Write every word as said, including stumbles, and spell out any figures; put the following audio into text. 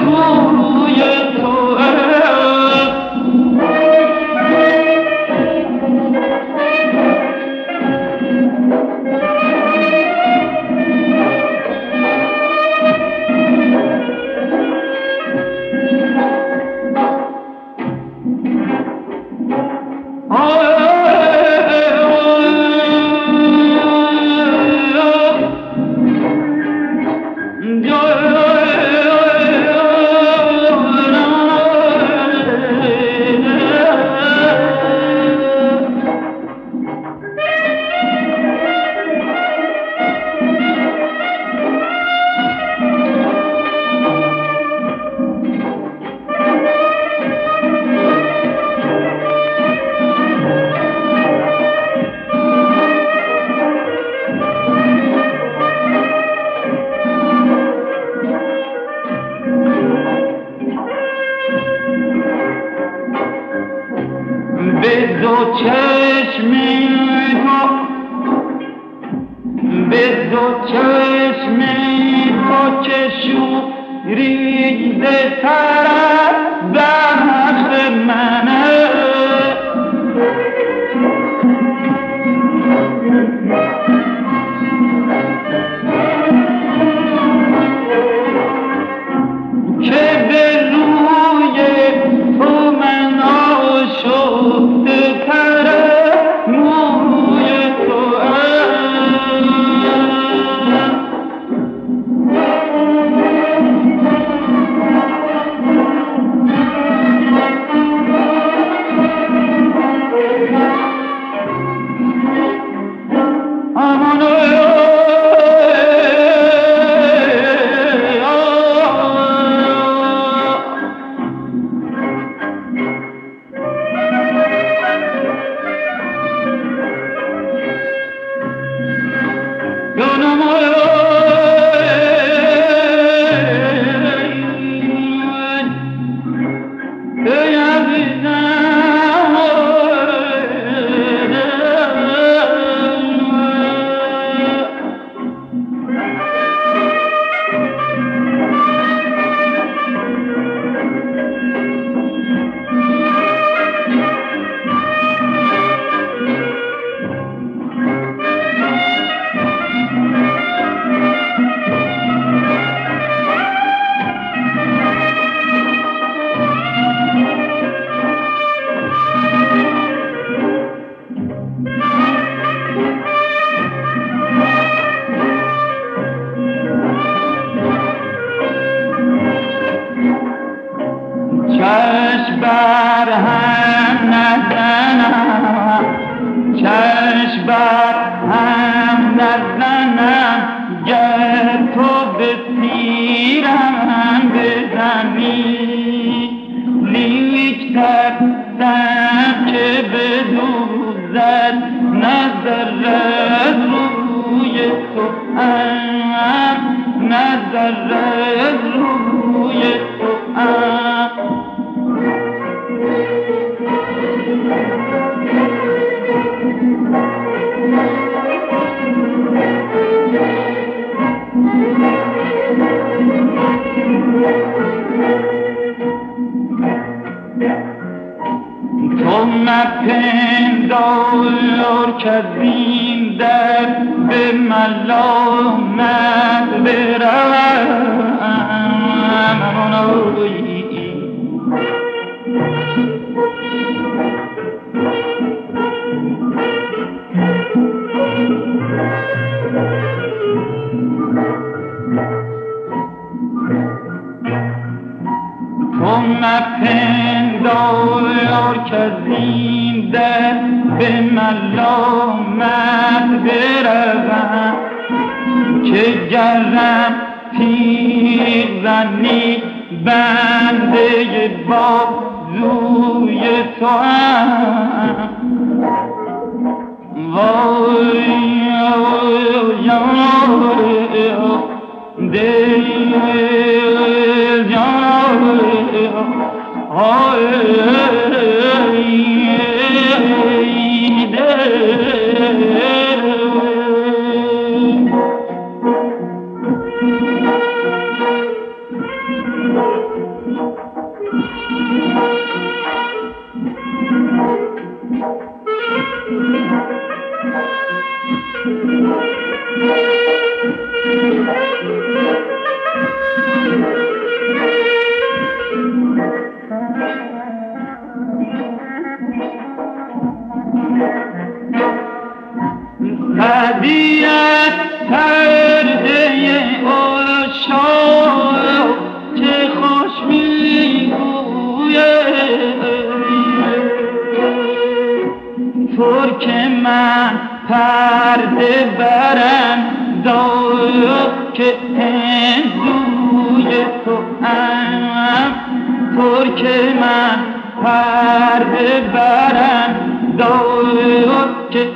به دو چشمی تو به دو چشمی تو که شوریده تر از بخت منه که به روی تو من آشفته تر موی تو چشم بر هم نزنم چشم بر هم نزنم گر تو به تیرم بزنی لیک ترسم که بدوزد نظر از روی تو هم نظر از روی تو هم تو مپندار که از این در به ملامت برم تو مپندار که از این در به ملامت بروم که گرم تیغ زنی بنده بازوی تو هم وای دل جان آی دل هدیت پرده عشاق چه خوش میگوید ترک من پرده برم داد که هندوی تو هم ترک من پرده برم داد که